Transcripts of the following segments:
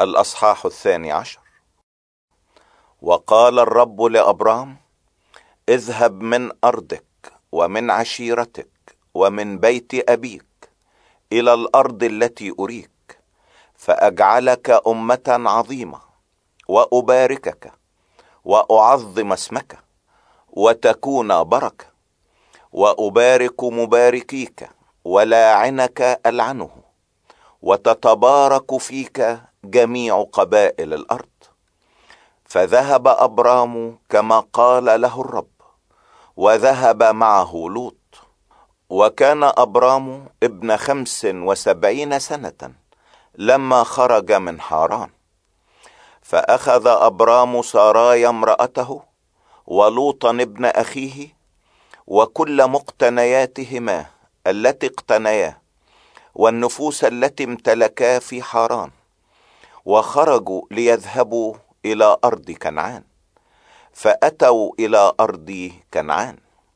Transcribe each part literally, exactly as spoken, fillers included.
الأصحاح الثاني عشر. وقال الرب لأبرام: اذهب من أرضك ومن عشيرتك ومن بيت أبيك إلى الأرض التي أريك، فأجعلك أمة عظيمة، وأباركك، وأعظم اسمك، وتكون بركة، وأبارك مباركيك، ولاعنك ألعنه، وتتبارك فيك جميع قبائل الأرض. فذهب أبرام كما قال له الرب، وذهب معه لوط. وكان أبرام ابن خمس وسبعين سنة لما خرج من حاران. فأخذ أبرام ساراي امرأته، ولوطا ابن أخيه، وكل مقتنياتهما التي اقتنياه، والنفوس التي امتلكا في حاران، وخرجوا ليذهبوا إلى أرض كنعان. فأتوا إلى أرض كنعان،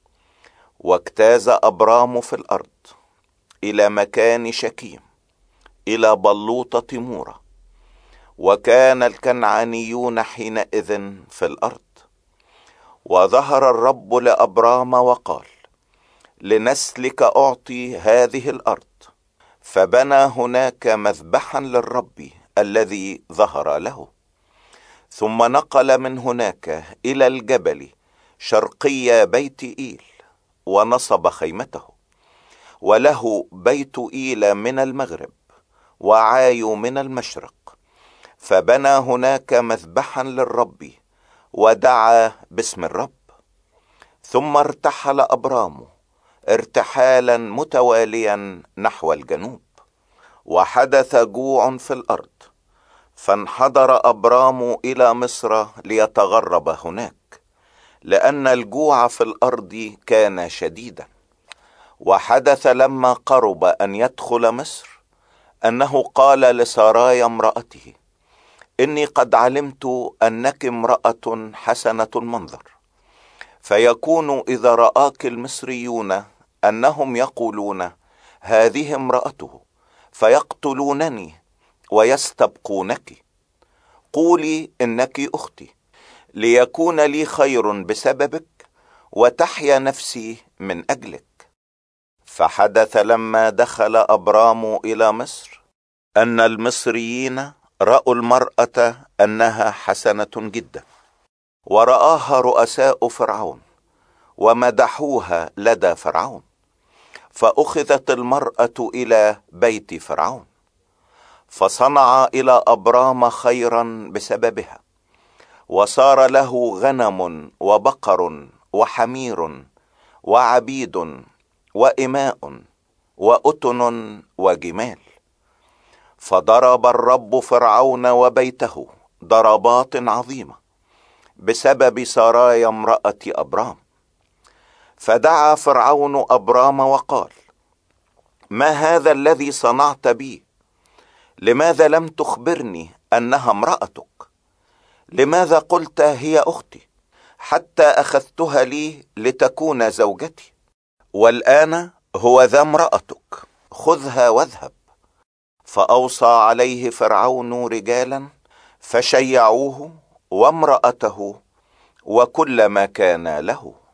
واجتاز أبرام في الأرض إلى مكان شكيم، إلى بلوطة مورة. وكان الكنعانيون حينئذ في الأرض. وظهر الرب لأبرام وقال: لنسلك أعطي هذه الأرض. فبنى هناك مذبحا للرب الذي ظهر له. ثم نقل من هناك إلى الجبل شرقي بيت إيل، ونصب خيمته. وله بيت إيل من المغرب، وعاي من المشرق. فبنى هناك مذبحا للرب، ودعا باسم الرب. ثم ارتحل أبرام ارتحالا متواليا نحو الجنوب، وحدث جوع في الأرض، فانحدر أبرام إلى مصر ليتغرب هناك، لأن الجوع في الأرض كان شديدا. وحدث لما قرب أن يدخل مصر أنه قال لساراي امرأته: إني قد علمت أنك امرأة حسنة المنظر، فيكون إذا رآك المصريون أنهم يقولون: هذه امرأته، فيقتلونني ويستبقونك. قولي إنك أختي، ليكون لي خير بسببك، وتحيا نفسي من أجلك. فحدث لما دخل أبرام إلى مصر أن المصريين رأوا المرأة أنها حسنة جدا، ورآها رؤساء فرعون ومدحوها لدى فرعون. فأخذت المرأة إلى بيت فرعون، فصنع إلى أبرام خيرا بسببها، وصار له غنم وبقر وحمير وعبيد وإماء وأتن وجمال. فضرب الرب فرعون وبيته ضربات عظيمة بسبب ساراي امرأة أبرام. فدعا فرعون أبرام وقال: ما هذا الذي صنعت بي؟ لماذا لم تخبرني أنها امرأتك؟ لماذا قلت هي أختي، حتى أخذتها لي لتكون زوجتي؟ والآن هو ذا امرأتك، خذها واذهب. فأوصى عليه فرعون رجالا، فشيعوه وامرأته وكل ما كان له.